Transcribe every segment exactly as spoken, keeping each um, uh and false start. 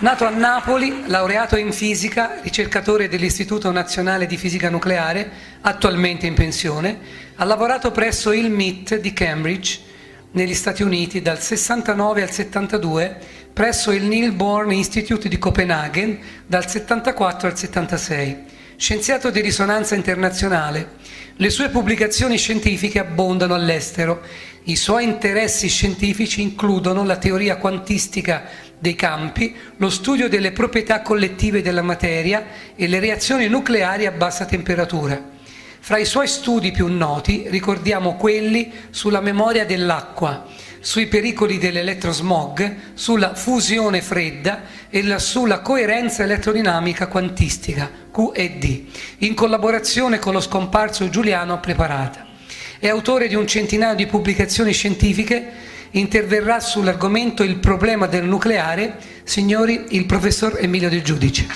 Nato a Napoli, laureato in fisica, ricercatore dell'Istituto Nazionale di Fisica Nucleare, attualmente in pensione, ha lavorato presso il M I T di Cambridge, negli Stati Uniti, dal sessantanove al settantadue, presso il Niels Bohr Institute di Copenaghen, dal settantaquattro al settantasei. Scienziato di risonanza internazionale, le sue pubblicazioni scientifiche abbondano all'estero. I suoi interessi scientifici includono la teoria quantistica dei campi, lo studio delle proprietà collettive della materia e le reazioni nucleari a bassa temperatura. Fra i suoi studi più noti ricordiamo quelli sulla memoria dell'acqua, sui pericoli dell'elettrosmog, sulla fusione fredda e la, sulla coerenza eletrodinamica quantistica, Q E D, in collaborazione con lo scomparso Giuliano Preparata. È autore di un centinaio di pubblicazioni scientifiche, interverrà sull'argomento il problema del nucleare, signori, il professor Emilio De Giudice.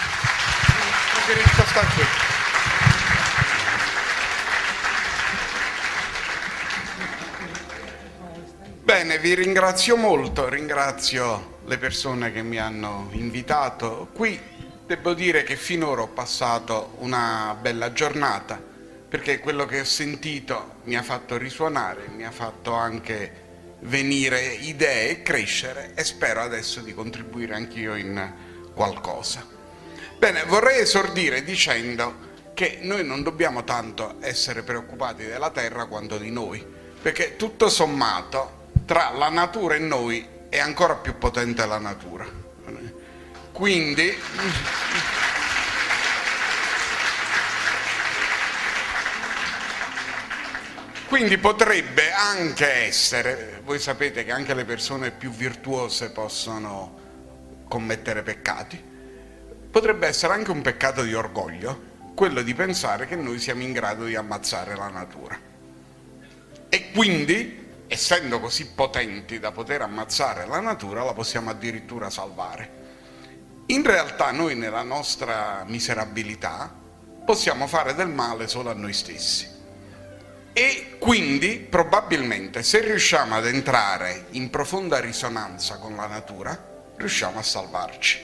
Bene, vi ringrazio molto, ringrazio le persone che mi hanno invitato qui. Devo dire che finora ho passato una bella giornata, perché quello che ho sentito mi ha fatto risuonare, mi ha fatto anche venire idee e crescere, e spero adesso di contribuire anch'io in qualcosa. Bene, vorrei esordire dicendo che noi non dobbiamo tanto essere preoccupati della Terra quanto di noi, perché tutto sommato tra la natura e noi è ancora più potente la natura. Quindi quindi potrebbe anche essere, voi sapete che anche le persone più virtuose possono commettere peccati, potrebbe essere anche un peccato di orgoglio quello di pensare che noi siamo in grado di ammazzare la natura, e quindi, essendo così potenti da poter ammazzare la natura, la possiamo addirittura salvare. In realtà noi nella nostra miserabilità possiamo fare del male solo a noi stessi, e quindi probabilmente se riusciamo ad entrare in profonda risonanza con la natura riusciamo a salvarci.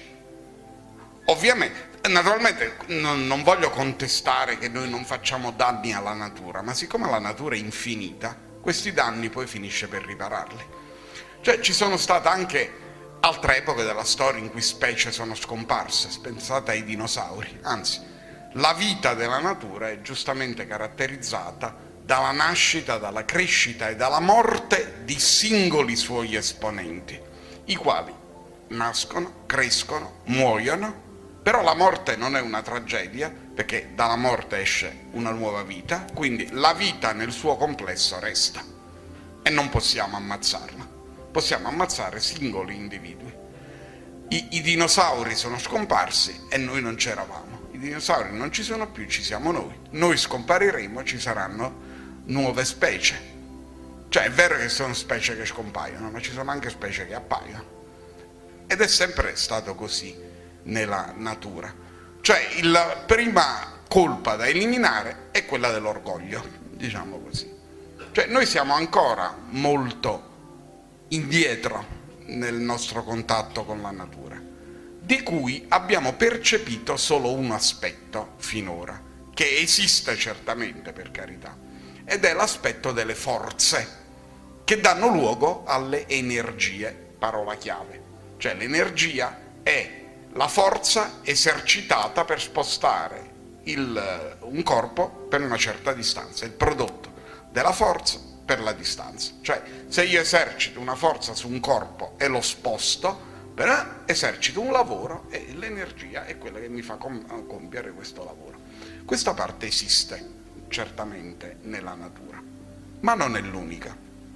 Ovviamente, naturalmente non, non voglio contestare che noi non facciamo danni alla natura, ma siccome la natura è infinita, questi danni poi finisce per ripararli. Cioè ci sono state anche altre epoche della storia in cui specie sono scomparse, pensate ai dinosauri. Anzi, la vita della natura è giustamente caratterizzata dalla nascita, dalla crescita e dalla morte di singoli suoi esponenti, i quali nascono, crescono, muoiono, però la morte non è una tragedia, perché dalla morte esce una nuova vita, quindi la vita nel suo complesso resta e non possiamo ammazzarla, possiamo ammazzare singoli individui. I, i dinosauri sono scomparsi e noi non c'eravamo, i dinosauri non ci sono più, ci siamo noi, noi scompariremo, ci saranno nuove specie. Cioè è vero che sono specie che scompaiono, ma ci sono anche specie che appaiono, ed è sempre stato così nella natura. Cioè la prima colpa da eliminare è quella dell'orgoglio, diciamo così. Cioè noi siamo ancora molto indietro nel nostro contatto con la natura, di cui abbiamo percepito solo un aspetto finora, che esiste certamente, per carità, ed è l'aspetto delle forze che danno luogo alle energie, parola chiave. Cioè l'energia è la forza esercitata per spostare il, un corpo per una certa distanza, il prodotto della forza per la distanza. Cioè se io esercito una forza su un corpo e lo sposto, però esercito un lavoro e l'energia è quella che mi fa com- compiere questo lavoro. Questa parte esiste certamente nella natura, ma non è l'unica.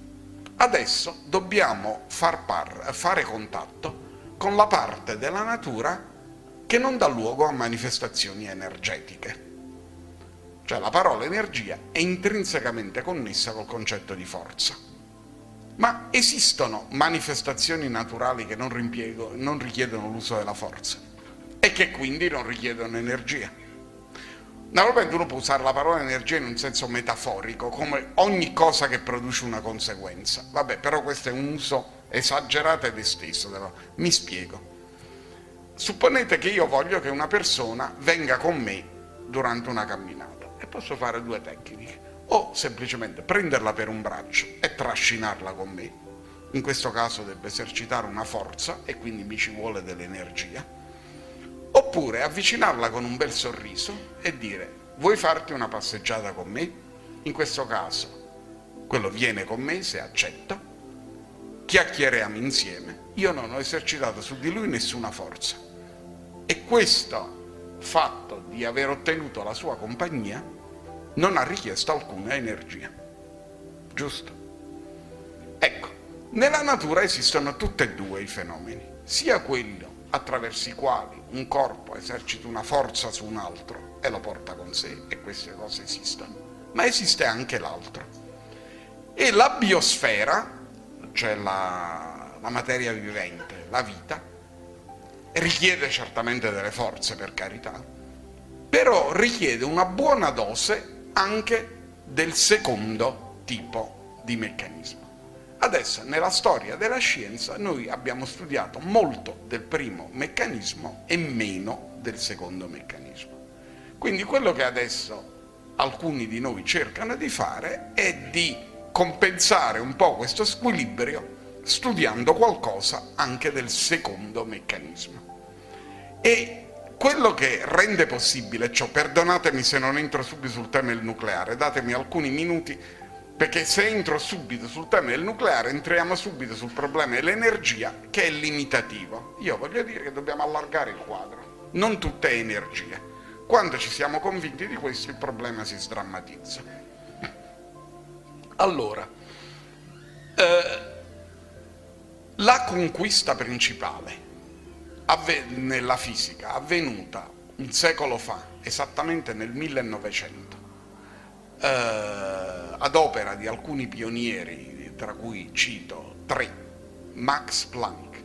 Adesso dobbiamo far par- fare contatto con la parte della natura che non dà luogo a manifestazioni energetiche. Cioè la parola energia è intrinsecamente connessa col concetto di forza. Ma esistono manifestazioni naturali che non, rimpiego, non richiedono l'uso della forza e che quindi non richiedono energia. Naturalmente uno può usare la parola energia in un senso metaforico, come ogni cosa che produce una conseguenza. Vabbè, però questo è un uso esagerato ed esteso. Mi spiego. supponete che io voglio che una persona venga con me durante una camminata e posso fare due tecniche: o semplicemente prenderla per un braccio e trascinarla con me, in questo caso devo esercitare una forza e quindi mi ci vuole dell'energia, oppure avvicinarla con un bel sorriso e dire: vuoi farti una passeggiata con me? In questo caso quello viene con me se accetta, chiacchieriamo insieme, io non ho esercitato su di lui nessuna forza e questo fatto di aver ottenuto la sua compagnia non ha richiesto alcuna energia, giusto? Ecco, nella natura esistono tutti e due i fenomeni, sia quello attraverso i quali un corpo esercita una forza su un altro e lo porta con sé, e queste cose esistono, ma esiste anche l'altro. E la biosfera, cioè la, la materia vivente, la vita, richiede certamente delle forze, per carità, però richiede una buona dose anche del secondo tipo di meccanismo. Adesso, nella storia della scienza, noi abbiamo studiato molto del primo meccanismo e meno del secondo meccanismo. Quindi quello che adesso alcuni di noi cercano di fare è di compensare un po' questo squilibrio studiando qualcosa anche del secondo meccanismo. E quello che rende possibile ciò, perdonatemi se non entro subito sul tema del nucleare, datemi alcuni minuti, perché se entro subito sul tema del nucleare entriamo subito sul problema dell'energia, che è limitativo. Io voglio dire che dobbiamo allargare il quadro, non tutte è energia. Quando ci siamo convinti di questo, il problema si sdrammatizza. Allora, eh, la conquista principale nella fisica avvenuta un secolo fa, esattamente nel millenovecento, eh, ad opera di alcuni pionieri, tra cui cito tre: Max Planck,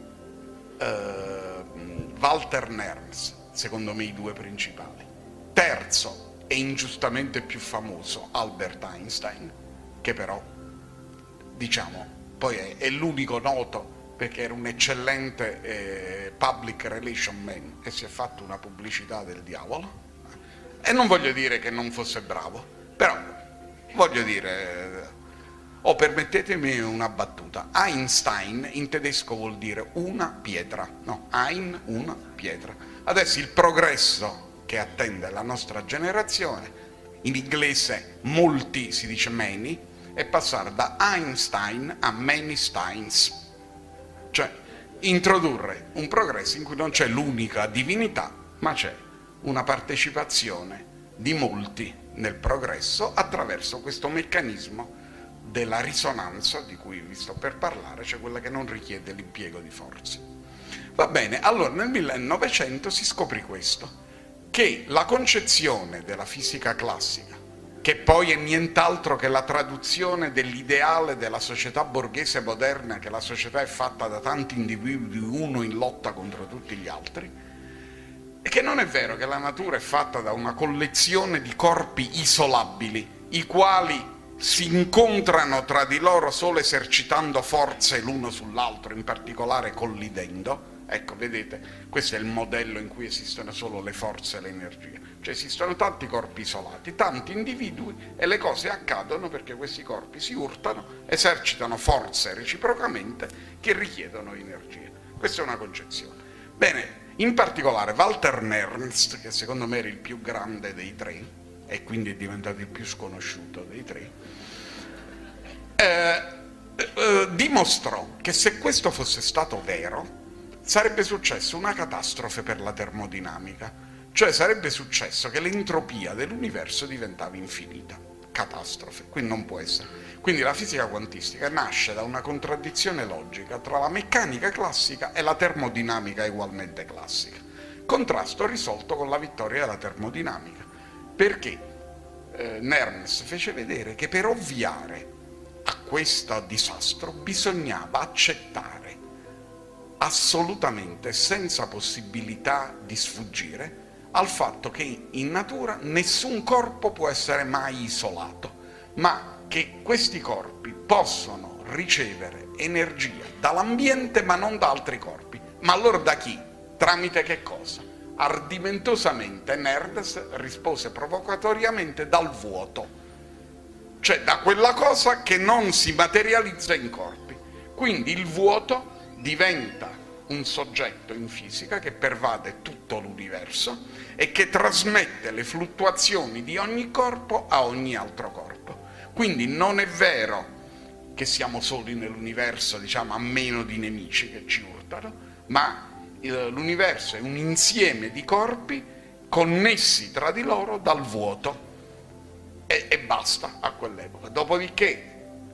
eh, Walter Nernst, secondo me i due principali, terzo e ingiustamente più famoso Albert Einstein, che però, diciamo, poi è, è l'unico noto perché era un eccellente eh, public relation man e si è fatto una pubblicità del diavolo. E non voglio dire che non fosse bravo, però voglio dire, o oh, permettetemi una battuta: Einstein in tedesco vuol dire una pietra, no, Ein, una pietra. Adesso il progresso che attende la nostra generazione, in inglese molti si dice many, è passare da Einstein a many Steins, cioè introdurre un progresso in cui non c'è l'unica divinità, ma c'è una partecipazione di molti nel progresso attraverso questo meccanismo della risonanza di cui vi sto per parlare, cioè quella che non richiede l'impiego di forze. Va bene, allora nel millenovecento si scoprì questo, che la concezione della fisica classica, che poi è nient'altro che la traduzione dell'ideale della società borghese moderna, che la società è fatta da tanti individui, uno in lotta contro tutti gli altri, e che non è vero che la natura è fatta da una collezione di corpi isolabili, i quali si incontrano tra di loro solo esercitando forze l'uno sull'altro, in particolare collidendo. Ecco, vedete, questo è il modello in cui esistono solo le forze e l'energia. Cioè esistono tanti corpi isolati, tanti individui, e le cose accadono perché questi corpi si urtano, esercitano forze reciprocamente che richiedono energia. Questa è una concezione. Bene, in particolare Walter Nernst, che secondo me era il più grande dei tre, e quindi è diventato il più sconosciuto dei tre, eh, eh, dimostrò che se questo fosse stato vero, sarebbe successo una catastrofe per la termodinamica, cioè sarebbe successo che l'entropia dell'universo diventava infinita. Catastrofe, quindi non può essere. Quindi la fisica quantistica nasce da una contraddizione logica tra la meccanica classica e la termodinamica ugualmente classica. Contrasto risolto con la vittoria della termodinamica, perché eh, Nernst fece vedere che per ovviare a questo disastro bisognava accettare assolutamente, senza possibilità di sfuggire, al fatto che in natura nessun corpo può essere mai isolato, ma che questi corpi possono ricevere energia dall'ambiente ma non da altri corpi. Ma allora da chi? Tramite che cosa? Ardimentosamente Nerdes rispose provocatoriamente dal vuoto, cioè da quella cosa che non si materializza in corpi. Quindi il vuoto diventa un soggetto in fisica che pervade tutto l'universo e che trasmette le fluttuazioni di ogni corpo a ogni altro corpo. Quindi non è vero che siamo soli nell'universo, diciamo, a meno di nemici che ci urtano, ma l'universo è un insieme di corpi connessi tra di loro dal vuoto e, e basta a quell'epoca. Dopodiché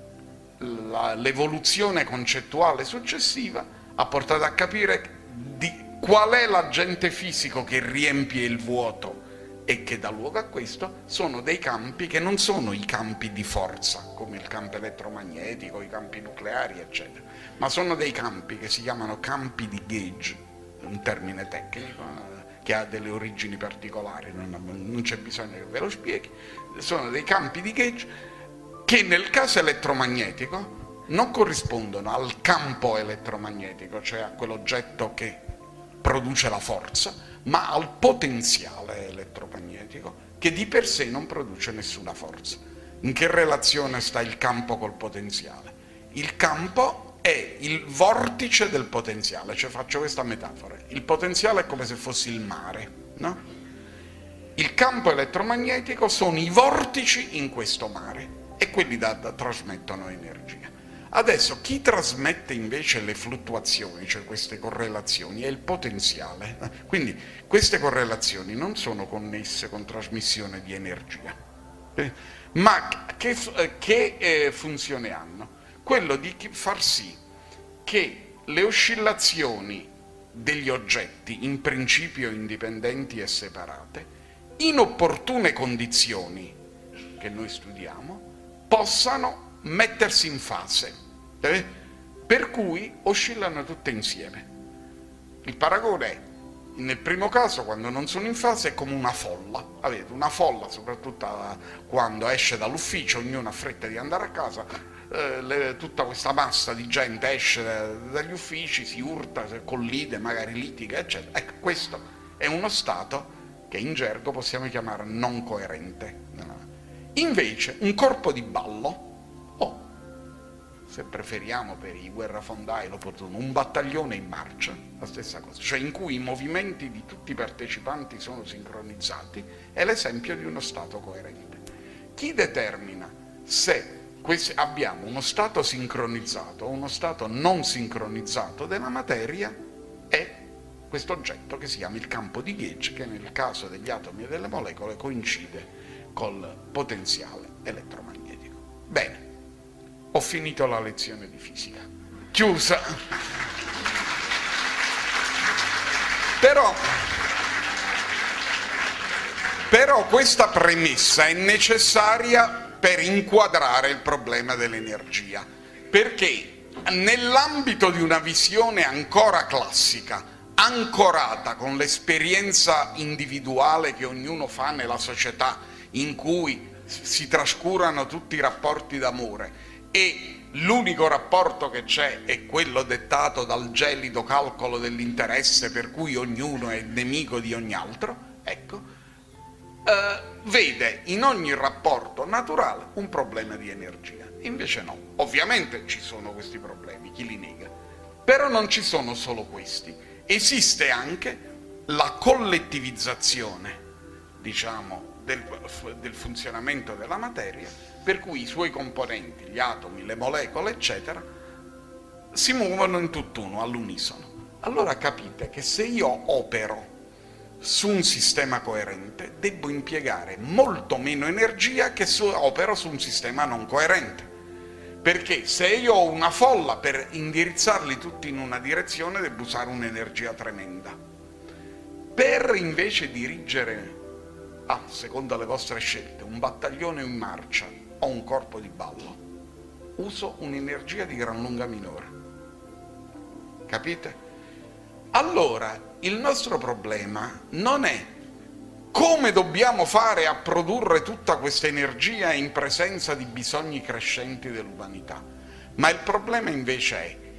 la, l'evoluzione concettuale successiva ha portato a capire di qual è l'agente fisico che riempie il vuoto e che dà luogo a questo. Sono dei campi che non sono i campi di forza, come il campo elettromagnetico, i campi nucleari, eccetera, ma sono dei campi che si chiamano campi di gauge, un termine tecnico che ha delle origini particolari, non, non c'è bisogno che ve lo spieghi. Sono dei campi di gauge che nel caso elettromagnetico non corrispondono al campo elettromagnetico, cioè a quell'oggetto che produce la forza, ma al potenziale elettromagnetico, che di per sé non produce nessuna forza. In che relazione sta il campo col potenziale? Il campo è il vortice del potenziale, cioè faccio questa metafora. Il potenziale è come se fosse il mare, no? Il campo elettromagnetico sono i vortici in questo mare e quelli da, da trasmettono energia. Adesso chi trasmette invece le fluttuazioni, cioè queste correlazioni, è il potenziale. Quindi queste correlazioni non sono connesse con trasmissione di energia, ma che, che eh, funzione hanno? Quello di far sì che le oscillazioni degli oggetti, in principio indipendenti e separate, in opportune condizioni che noi studiamo, possano mettersi in fase, eh? per cui oscillano tutte insieme. Il paragone è, nel primo caso, quando non sono in fase, è come una folla. Avete una folla, soprattutto quando esce dall'ufficio, ognuno ha fretta di andare a casa, eh, le, tutta questa massa di gente esce dagli uffici, si urta, si collide, magari litiga, eccetera. Ecco, questo è uno stato che in gergo possiamo chiamare non coerente. Invece un corpo di ballo, o se preferiamo per i guerrafondai l'opportuno, un battaglione in marcia, la stessa cosa, cioè in cui i movimenti di tutti i partecipanti sono sincronizzati, è l'esempio di uno stato coerente. Chi determina se abbiamo uno stato sincronizzato o uno stato non sincronizzato della materia è questo oggetto che si chiama il campo di gauge, che nel caso degli atomi e delle molecole coincide col potenziale elettromagnetico. Bene, ho finito la lezione di fisica. Chiusa. Però, però questa premessa è necessaria per inquadrare il problema dell'energia, perché nell'ambito di una visione ancora classica, ancorata con l'esperienza individuale che ognuno fa nella società, in cui si trascurano tutti i rapporti d'amore e l'unico rapporto che c'è è quello dettato dal gelido calcolo dell'interesse, per cui ognuno è nemico di ogni altro, ecco, eh, vede in ogni rapporto naturale un problema di energia. Invece no, ovviamente ci sono questi problemi, chi li nega, però non ci sono solo questi, esiste anche la collettivizzazione, diciamo, Del, del funzionamento della materia, per cui i suoi componenti, gli atomi, le molecole, eccetera, si muovono in tutt'uno, all'unisono. Allora capite che se io opero su un sistema coerente, devo impiegare molto meno energia che se opero su un sistema non coerente. Perché se io ho una folla, per indirizzarli tutti in una direzione devo usare un'energia tremenda. Per invece dirigere, a seconda delle vostre scelte, un battaglione in marcia o un corpo di ballo, uso un'energia di gran lunga minore. Capite? Allora, il nostro problema non è come dobbiamo fare a produrre tutta questa energia in presenza di bisogni crescenti dell'umanità, ma il problema invece è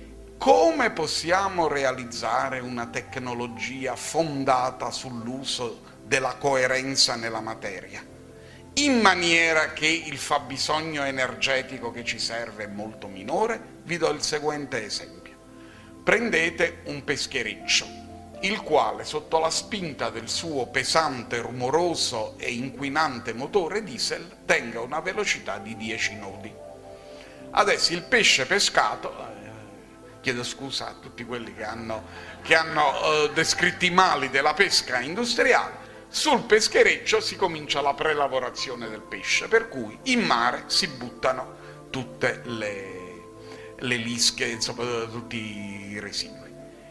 come possiamo realizzare una tecnologia fondata sull'uso della coerenza nella materia, in maniera che il fabbisogno energetico che ci serve è molto minore? Vi do il seguente esempio. Prendete un peschereccio, il quale sotto la spinta del suo pesante, rumoroso e inquinante motore diesel tenga una velocità di dieci nodi. Adesso il pesce pescato, chiedo scusa a tutti quelli che hanno, che hanno eh, descritti i mali della pesca industriale, sul peschereccio si comincia la prelavorazione del pesce, per cui in mare si buttano tutte le, le lische, insomma tutti i residui.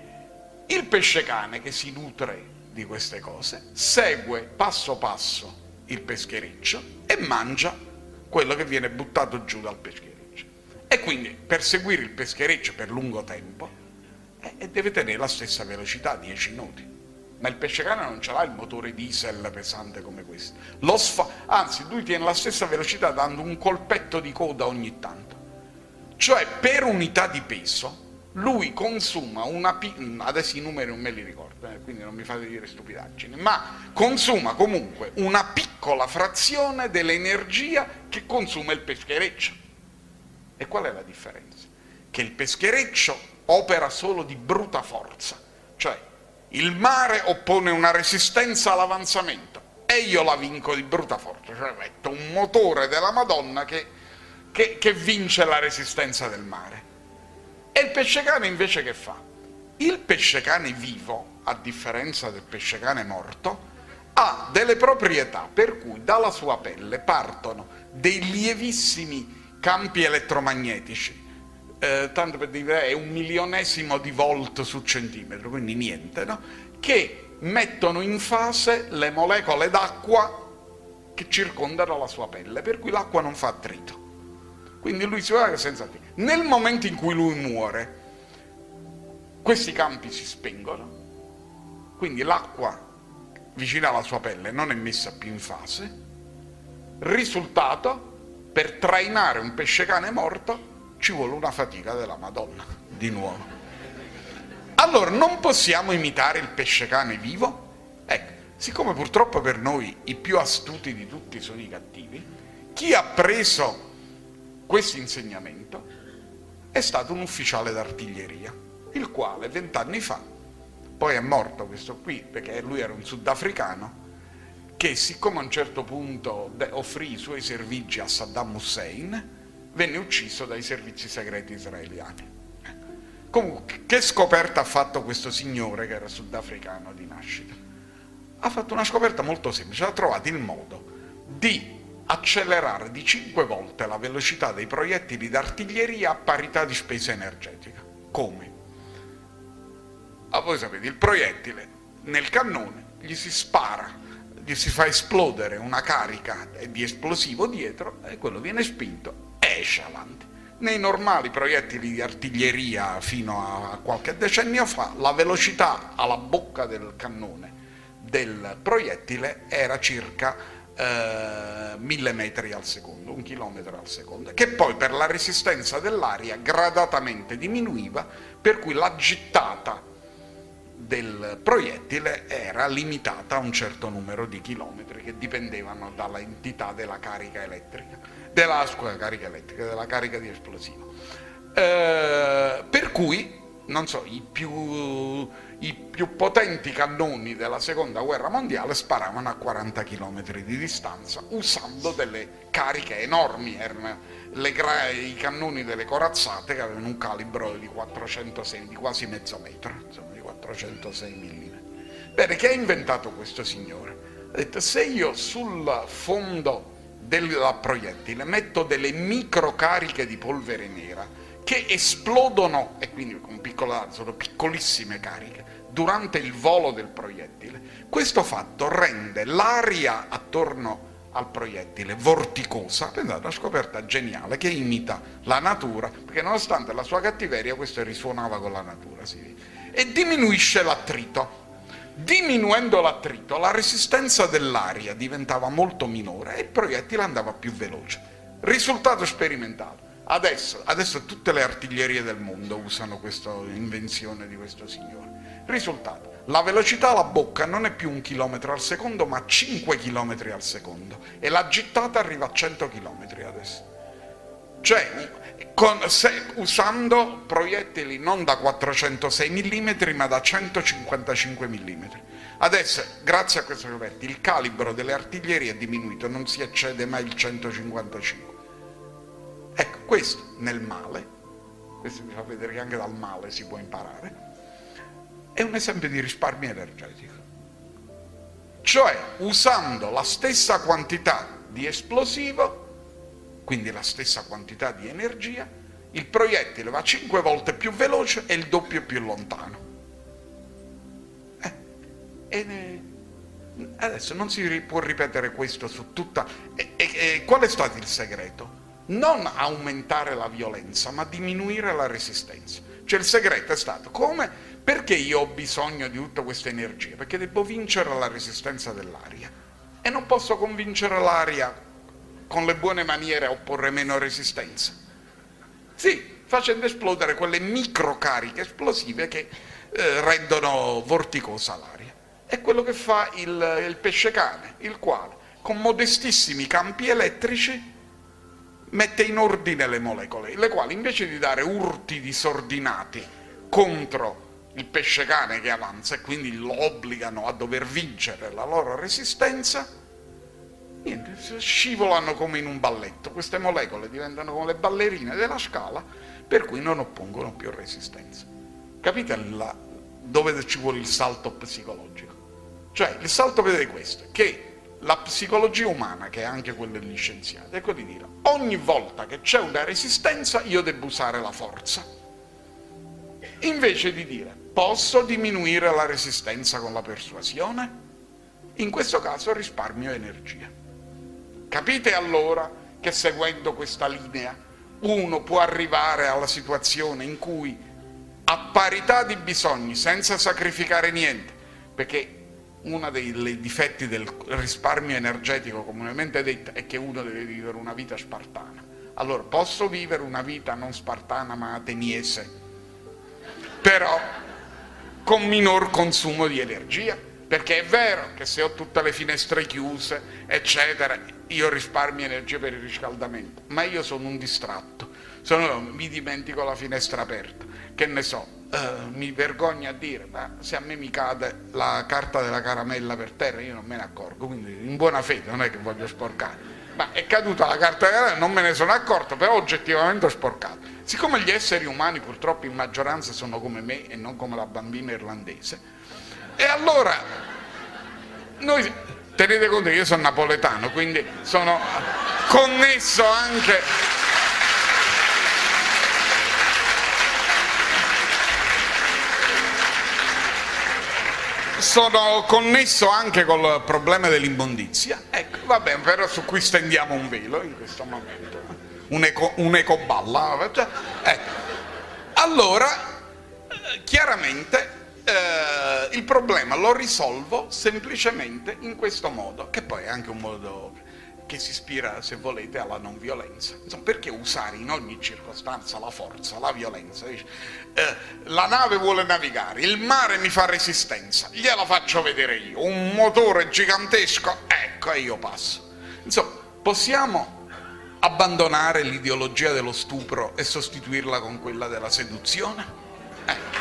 Il pesce cane, che si nutre di queste cose, segue passo passo il peschereccio e mangia quello che viene buttato giù dal peschereccio. E quindi per seguire il peschereccio per lungo tempo eh, deve tenere la stessa velocità, dieci nodi. Ma il pesce cane non ce l'ha il motore diesel pesante come questo. Lo sfa- anzi, lui tiene la stessa velocità dando un colpetto di coda ogni tanto. Cioè, per unità di peso, lui consuma una... Pi- adesso i numeri non me li ricordo, eh, quindi non mi fate dire stupidaggini, ma consuma comunque una piccola frazione dell'energia che consuma il peschereccio. E qual è la differenza? Che il peschereccio opera solo di bruta forza, cioè il mare oppone una resistenza all'avanzamento e io la vinco di brutta forza, cioè metto un motore della Madonna che, che, che vince la resistenza del mare. E il pesce cane invece che fa? Il pesce cane vivo, a differenza del pesce cane morto, ha delle proprietà per cui dalla sua pelle partono dei lievissimi campi elettromagnetici, eh, tanto per dire è un milionesimo di volt su centimetro, quindi niente, no? Che mettono in fase le molecole d'acqua che circondano la sua pelle, per cui l'acqua non fa attrito. Quindi lui si va senza attrito. Nel momento in cui lui muore, questi campi si spengono, quindi l'acqua vicino alla sua pelle non è messa più in fase. Risultato: per trainare un pesce cane morto ci vuole una fatica della Madonna, di nuovo. Allora, non possiamo imitare il pesce cane vivo? Ecco, siccome purtroppo per noi i più astuti di tutti sono i cattivi, chi ha preso questo insegnamento è stato un ufficiale d'artiglieria, il quale vent'anni fa, poi è morto questo qui, perché lui era un sudafricano, che siccome a un certo punto offrì i suoi servigi a Saddam Hussein, venne ucciso dai servizi segreti israeliani. Comunque, che scoperta ha fatto questo signore che era sudafricano di nascita? Ha fatto una scoperta molto semplice, ha trovato il modo di accelerare di cinque volte la velocità dei proiettili d'artiglieria a parità di spesa energetica. Come? Ah, voi sapete, il proiettile nel cannone gli si spara, gli si fa esplodere una carica di esplosivo dietro e quello viene spinto e esce avanti. Nei normali proiettili di artiglieria fino a qualche decennio fa la velocità alla bocca del cannone del proiettile era circa eh, mille metri al secondo, un chilometro al secondo, che poi per la resistenza dell'aria gradatamente diminuiva, per cui la gittata del proiettile era limitata a un certo numero di chilometri che dipendevano dalla entità della carica elettrica, della scusa, carica elettrica, della carica di esplosivo. Eh, per cui, non so, i più, i più potenti cannoni della seconda guerra mondiale sparavano a quaranta chilometri di distanza usando delle cariche enormi, erano le, i cannoni delle corazzate che avevano un calibro di quattrocentosei, di quasi mezzo metro, insomma, quattrocentosei millimetri. Bene, che ha inventato questo signore? Ha detto: se io sul fondo del proiettile metto delle microcariche di polvere nera che esplodono, e quindi con piccola, sono piccolissime cariche, durante il volo del proiettile, questo fatto rende l'aria attorno al proiettile vorticosa. Pensate, una scoperta geniale che imita la natura, perché nonostante la sua cattiveria questo risuonava con la natura, si vede. E diminuisce l'attrito. Diminuendo l'attrito, la resistenza dell'aria diventava molto minore e il proiettile andava più veloce. Risultato sperimentato: Adesso, adesso tutte le artiglierie del mondo usano questa invenzione di questo signore. Risultato, la velocità alla bocca non è più un chilometro al secondo, ma cinque chilometri al secondo, e la gittata arriva a cento chilometri adesso. Cioè, con, se, usando proiettili non da quattrocentosei millimetri, ma da centocinquantacinque millimetri. Adesso, grazie a questo proiettile, il calibro delle artiglierie è diminuito, non si eccede mai il centocinquantacinque. Ecco, questo nel male, questo mi fa vedere che anche dal male si può imparare, è un esempio di risparmio energetico. Cioè, usando la stessa quantità di esplosivo, quindi la stessa quantità di energia, il proiettile va cinque volte più veloce e il doppio più lontano. Eh, e ne... Adesso non si può ripetere questo su tutta... E, e, e qual è stato il segreto? Non aumentare la violenza, ma diminuire la resistenza. Cioè il segreto è stato: come? Perché io ho bisogno di tutta questa energia? Perché devo vincere la resistenza dell'aria, e non posso convincere l'aria con le buone maniere a opporre meno resistenza. Sì, facendo esplodere quelle microcariche esplosive che eh, rendono vorticosa l'aria. È quello che fa il, il pesce cane, il quale con modestissimi campi elettrici mette in ordine le molecole, le quali invece di dare urti disordinati contro il pesce cane che avanza e quindi lo obbligano a dover vincere la loro resistenza, niente, scivolano come in un balletto. Queste molecole diventano come le ballerine della scala, per cui non oppongono più resistenza. Capite la, dove ci vuole il salto psicologico? Cioè il salto, vedete questo, che la psicologia umana, che è anche quella degli scienziati, è quello di dire: ogni volta che c'è una resistenza io devo usare la forza, invece di dire posso diminuire la resistenza con la persuasione. In questo caso risparmio energia. Capite allora che seguendo questa linea uno può arrivare alla situazione in cui, a parità di bisogni, senza sacrificare niente, perché uno dei difetti del risparmio energetico comunemente detto è che uno deve vivere una vita spartana. Allora, posso vivere una vita non spartana ma ateniese, però con minor consumo di energia, perché è vero che se ho tutte le finestre chiuse, eccetera, io risparmio energia per il riscaldamento, ma io sono un distratto, sono, mi dimentico la finestra aperta, che ne so. Uh, mi vergogno a dire, ma se a me mi cade la carta della caramella per terra io non me ne accorgo, quindi in buona fede, non è che voglio sporcare, ma è caduta la carta della caramella, non me ne sono accorto, però oggettivamente ho sporcato. Siccome gli esseri umani purtroppo in maggioranza sono come me e non come la bambina irlandese, e allora noi, tenete conto che io sono napoletano, quindi sono connesso anche sono connesso anche col problema dell'immondizia. Ecco, va bene, però su cui stendiamo un velo in questo momento, un'eco, un'ecoballa. Ecco. Allora, chiaramente eh, il problema lo risolvo semplicemente in questo modo, che poi è anche un modo che si ispira, se volete, alla non violenza. Insomma, perché usare in ogni circostanza la forza, la violenza? Dice, eh, la nave vuole navigare, il mare mi fa resistenza, gliela faccio vedere io, un motore gigantesco, ecco, e io passo. Insomma, possiamo abbandonare l'ideologia dello stupro e sostituirla con quella della seduzione? Ecco.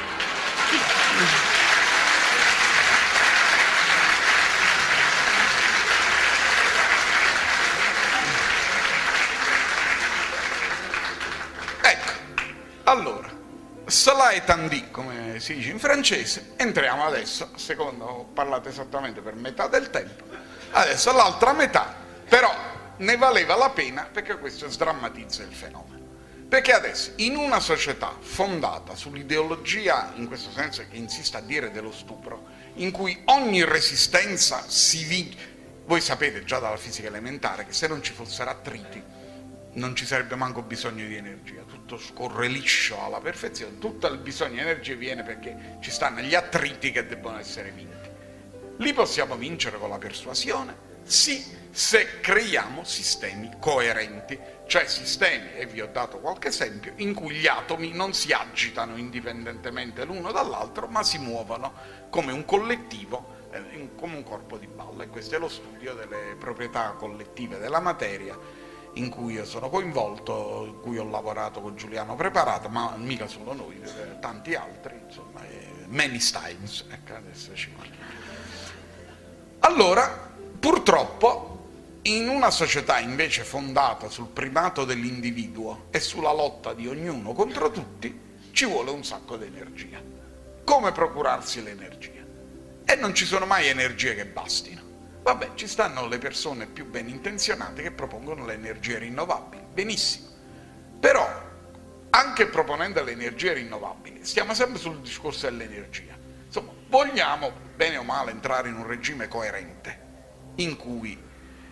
Allora, cela étant, come si dice in francese, entriamo adesso, secondo ho parlato esattamente per metà del tempo, adesso l'altra metà, però ne valeva la pena perché questo sdrammatizza il fenomeno. Perché adesso, in una società fondata sull'ideologia, in questo senso che insiste a dire dello stupro, in cui ogni resistenza si vince, voi sapete già dalla fisica elementare che se non ci fossero attriti non ci sarebbe manco bisogno di energia, tutto scorre liscio alla perfezione, tutto il bisogno di energia viene perché ci stanno gli attriti che debbono essere vinti. Li possiamo vincere con la persuasione? Sì, se creiamo sistemi coerenti cioè sistemi, e vi ho dato qualche esempio, in cui gli atomi non si agitano indipendentemente l'uno dall'altro, ma si muovono come un collettivo, eh, come un corpo di ballo. E questo è lo studio delle proprietà collettive della materia, in cui io sono coinvolto, in cui ho lavorato con Giuliano Preparato, ma mica solo noi, eh, tanti altri, insomma, eh, many times, ecco, adesso ci parliamo. Allora, purtroppo, in una società invece fondata sul primato dell'individuo e sulla lotta di ognuno contro tutti, ci vuole un sacco di energia. Come procurarsi l'energia? E non ci sono mai energie che bastino. Vabbè, ci stanno le persone più ben intenzionate che propongono le energie rinnovabili, benissimo. Però, anche proponendo le energie rinnovabili, stiamo sempre sul discorso dell'energia. Insomma, vogliamo, bene o male, entrare in un regime coerente, in cui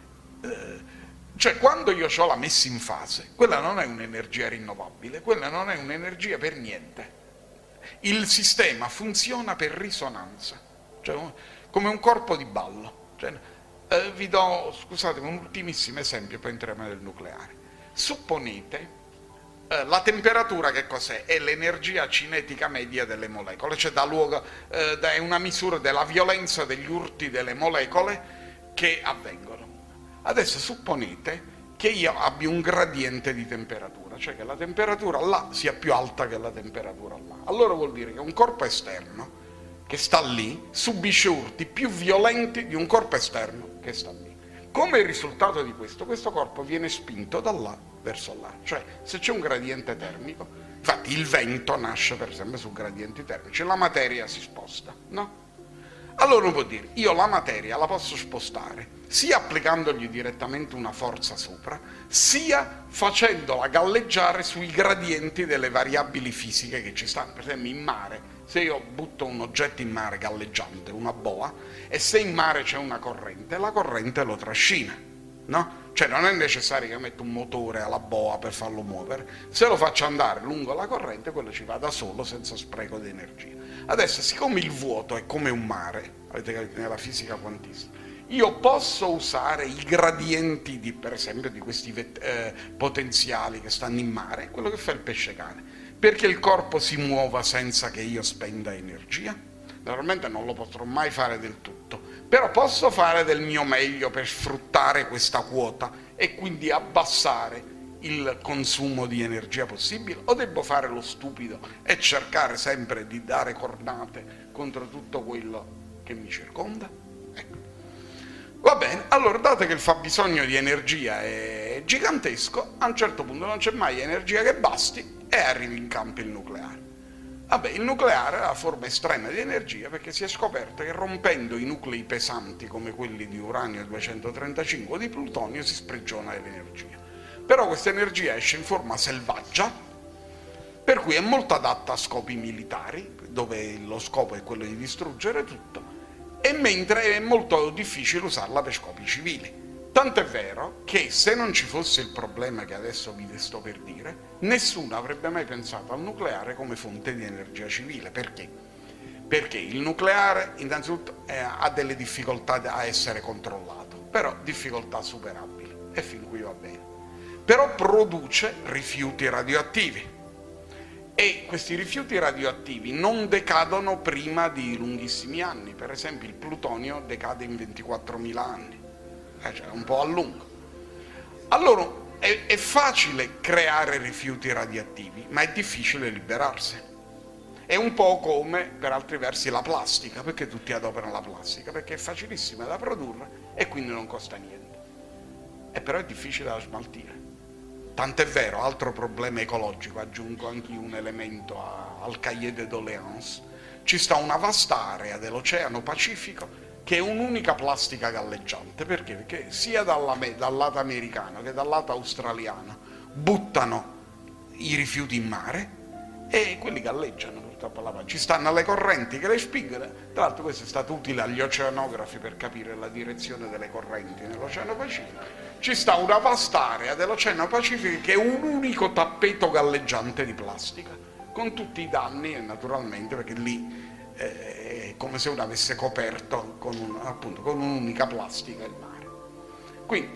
cioè quando io ho la messa in fase, quella non è un'energia rinnovabile, quella non è un'energia per niente. Il sistema funziona per risonanza, cioè come un corpo di ballo. Cioè, eh, vi do, scusate, un ultimissimo esempio, poi entriamo nel nucleare. Supponete eh, la temperatura, che cos'è? È l'energia cinetica media delle molecole, cioè dà luogo, eh, è una misura della violenza degli urti delle molecole che avvengono. Adesso supponete che io abbia un gradiente di temperatura, cioè che la temperatura là sia più alta che la temperatura là. Allora vuol dire che un corpo esterno che sta lì subisce urti più violenti di un corpo esterno che sta lì. Come risultato di questo, questo corpo viene spinto da là verso là. Cioè, se c'è un gradiente termico, infatti il vento nasce per esempio su gradienti termici, la materia si sposta, no? Allora uno può dire, io la materia la posso spostare sia applicandogli direttamente una forza sopra, sia facendola galleggiare sui gradienti delle variabili fisiche che ci stanno. Per esempio in mare, se io butto un oggetto in mare galleggiante, una boa, e se in mare c'è una corrente, la corrente lo trascina, no? Cioè non è necessario che metto un motore alla boa per farlo muovere, se lo faccio andare lungo la corrente, quello ci va da solo senza spreco di energia. Adesso, siccome il vuoto è come un mare, avete capito, nella fisica quantistica, io posso usare i gradienti di, per esempio, di questi eh, potenziali che stanno in mare, quello che fa il pesce cane, perché il corpo si muova senza che io spenda energia. Naturalmente non lo potrò mai fare del tutto, però posso fare del mio meglio per sfruttare questa quota e quindi abbassare il consumo di energia possibile, o devo fare lo stupido e cercare sempre di dare cornate contro tutto quello che mi circonda? Ecco. Va bene, allora dato che il fabbisogno di energia è gigantesco, a un certo punto non c'è mai energia che basti e arriva in campo il nucleare. Vabbè, il nucleare è la forma estrema di energia perché si è scoperto che rompendo i nuclei pesanti come quelli di uranio duecentotrentacinque o di plutonio si sprigiona l'energia. Però questa energia esce in forma selvaggia, per cui è molto adatta a scopi militari, dove lo scopo è quello di distruggere tutto, e mentre è molto difficile usarla per scopi civili. Tant'è vero che se non ci fosse il problema che adesso vi sto per dire, nessuno avrebbe mai pensato al nucleare come fonte di energia civile. Perché? Perché il nucleare innanzitutto eh, ha delle difficoltà a essere controllato, però difficoltà superabili, e fin qui va bene. Però produce rifiuti radioattivi e questi rifiuti radioattivi non decadono prima di lunghissimi anni. Per esempio il plutonio decade in ventiquattromila anni, eh, cioè un po' a lungo. Allora è, è facile creare rifiuti radioattivi, ma è difficile liberarsene. È un po' come per altri versi la plastica. Perché tutti adoperano la plastica? Perché è facilissima da produrre e quindi non costa niente, e però è difficile da smaltire. Tant'è vero, altro problema ecologico, aggiungo anche un elemento a, al cahier de doléances, ci sta una vasta area dell'Oceano Pacifico che è un'unica plastica galleggiante. Perché? Perché sia dalla, dal lato americano che dal lato australiano buttano i rifiuti in mare e quelli galleggiano. Ci stanno le correnti che le spingono. Tra l'altro questo è stato utile agli oceanografi per capire la direzione delle correnti nell'Oceano Pacifico. Ci sta una vasta area dell'Oceano Pacifico che è un unico tappeto galleggiante di plastica, con tutti i danni, e naturalmente perché lì eh, è come se uno avesse coperto con, un, appunto, con un'unica plastica il mare. Quindi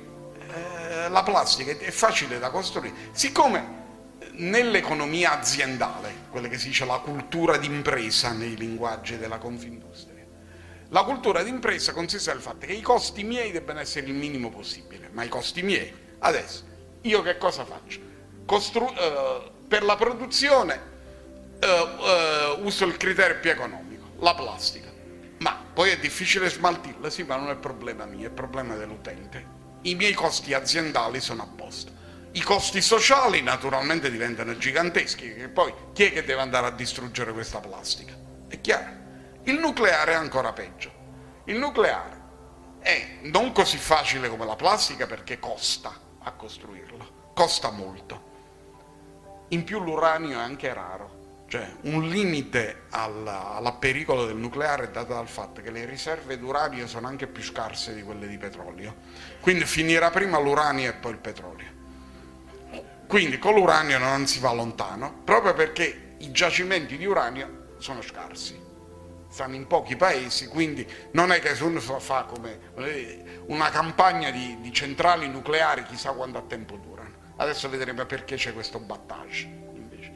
eh, la plastica è facile da costruire, siccome nell'economia aziendale, quella che si dice la cultura d'impresa nei linguaggi della Confindustria, la cultura d'impresa consiste nel fatto che i costi miei debbano essere il minimo possibile, ma i costi miei. Adesso, io che cosa faccio? Costru- eh, per la produzione eh, eh, uso il criterio più economico, la plastica, ma poi è difficile smaltirla, sì, ma non è il problema mio, è il problema dell'utente. I miei costi aziendali sono a posto. I costi sociali naturalmente diventano giganteschi, perché poi chi è che deve andare a distruggere questa plastica? È chiaro. Il nucleare è ancora peggio. Il nucleare è non così facile come la plastica perché costa a costruirlo, costa molto. In più l'uranio è anche raro, cioè un limite al, al pericolo del nucleare è dato dal fatto che le riserve d'uranio sono anche più scarse di quelle di petrolio, quindi finirà prima l'uranio e poi il petrolio. Quindi con l'uranio non si va lontano, proprio perché i giacimenti di uranio sono scarsi, stanno in pochi paesi, quindi non è che uno fa come una campagna di, di centrali nucleari, chissà quanto a tempo durano. Adesso vedremo perché c'è questo battage invece.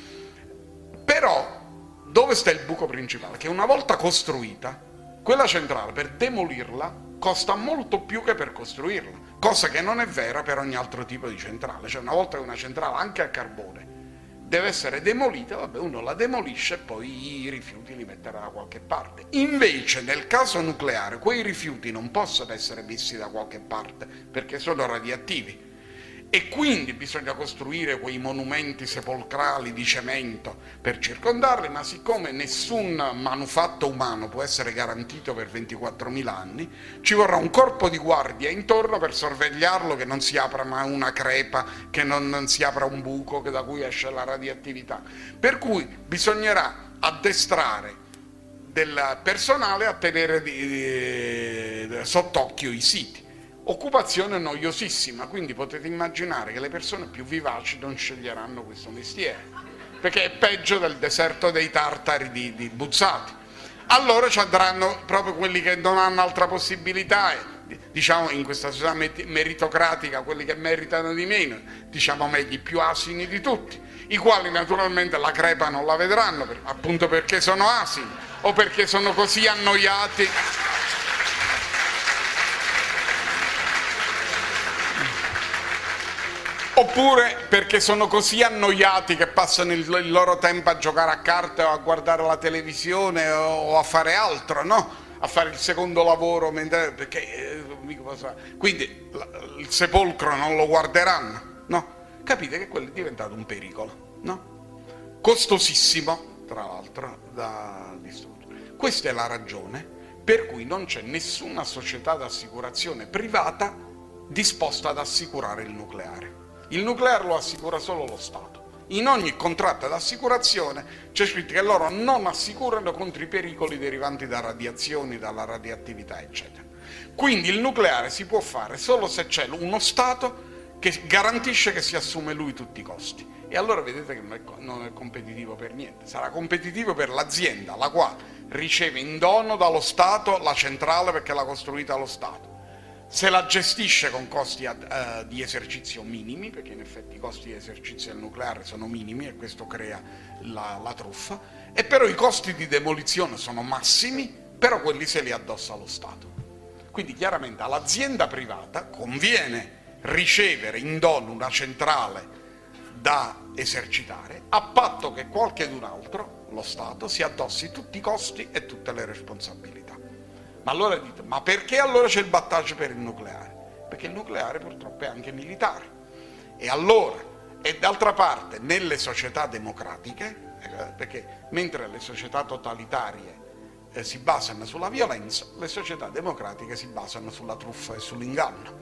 Però dove sta il buco principale? Che una volta costruita, quella centrale per demolirla costa molto più che per costruirla, cosa che non è vera per ogni altro tipo di centrale. Cioè una volta che una centrale anche a carbone deve essere demolita, vabbè, uno la demolisce e poi i rifiuti li metterà da qualche parte. Invece nel caso nucleare quei rifiuti non possono essere messi da qualche parte perché sono radioattivi. E quindi bisogna costruire quei monumenti sepolcrali di cemento per circondarli, ma siccome nessun manufatto umano può essere garantito per ventiquattromila anni, ci vorrà un corpo di guardia intorno per sorvegliarlo, che non si apra mai una crepa, che non, non si apra un buco che da cui esce la radioattività. Per cui bisognerà addestrare del personale a tenere di, di, sott'occhio i siti. Occupazione noiosissima, quindi potete immaginare che le persone più vivaci non sceglieranno questo mestiere, perché è peggio del deserto dei tartari di, di Buzzati. Allora ci andranno proprio quelli che non hanno altra possibilità, e, diciamo in questa società meritocratica, quelli che meritano di meno, diciamo meglio, i più asini di tutti, i quali naturalmente la crepa non la vedranno, appunto perché sono asini, o perché sono così annoiati. Oppure perché sono così annoiati che passano il, il loro tempo a giocare a carte o a guardare la televisione o, o a fare altro, no? A fare il secondo lavoro, mentre, perché, eh, quindi la, il sepolcro non lo guarderanno, no? Capite che quello è diventato un pericolo, no? Costosissimo, tra l'altro, da distruggere. Questa è la ragione per cui non c'è nessuna società d'assicurazione privata disposta ad assicurare il nucleare. Il nucleare lo assicura solo lo Stato. In ogni contratto d'assicurazione c'è scritto che loro non assicurano contro i pericoli derivanti da radiazioni, dalla radioattività, eccetera. Quindi il nucleare si può fare solo se c'è uno Stato che garantisce che si assume lui tutti i costi. E allora vedete che non è, non è competitivo per niente. Sarà competitivo per l'azienda, la quale riceve in dono dallo Stato la centrale perché l'ha costruita lo Stato. Se la gestisce con costi ad, uh, di esercizio minimi, perché in effetti i costi di esercizio del nucleare sono minimi e questo crea la, la truffa, e però i costi di demolizione sono massimi, però quelli se li addossa lo Stato. Quindi chiaramente all'azienda privata conviene ricevere in dono una centrale da esercitare, a patto che qualchedun altro, lo Stato, si addossi tutti i costi e tutte le responsabilità. Ma allora dite, ma perché allora c'è il battage per il nucleare? Perché il nucleare purtroppo è anche militare. E allora, e d'altra parte, nelle società democratiche, eh, perché mentre le società totalitarie eh, si basano sulla violenza, le società democratiche si basano sulla truffa e sull'inganno.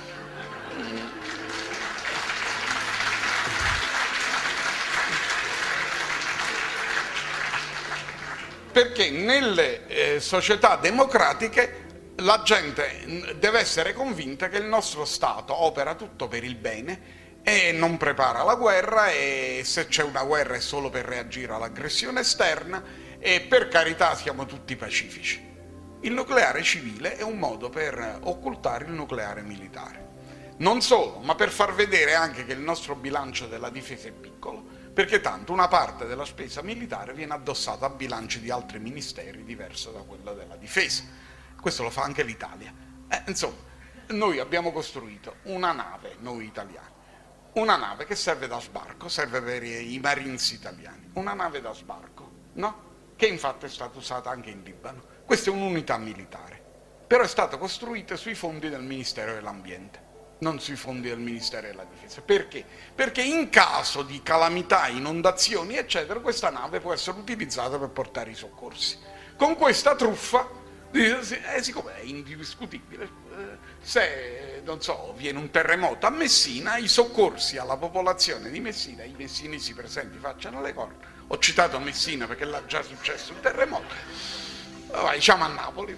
Perché nelle eh, società democratiche la gente deve essere convinta che il nostro Stato opera tutto per il bene e non prepara la guerra, e se c'è una guerra è solo per reagire all'aggressione esterna, e per carità siamo tutti pacifici. Il nucleare civile è un modo per occultare il nucleare militare. Non solo, ma per far vedere anche che il nostro bilancio della difesa è piccolo, perché tanto una parte della spesa militare viene addossata a bilanci di altri ministeri diverso da quello della difesa. Questo lo fa anche l'Italia. Eh, insomma, noi abbiamo costruito una nave, noi italiani, una nave che serve da sbarco, serve per i Marines italiani, una nave da sbarco, no? Che infatti è stata usata anche in Libano. Questa è un'unità militare, però è stata costruita sui fondi del Ministero dell'Ambiente, non sui fondi del Ministero della Difesa. Perché? Perché in caso di calamità, inondazioni, eccetera, questa nave può essere utilizzata per portare i soccorsi. Con questa truffa, eh, siccome è indiscutibile, eh, se, non so, viene un terremoto a Messina, i soccorsi alla popolazione di Messina, i messinesi presenti facciano le corna. Ho citato Messina perché là già successo un terremoto, vai, diciamo a Napoli,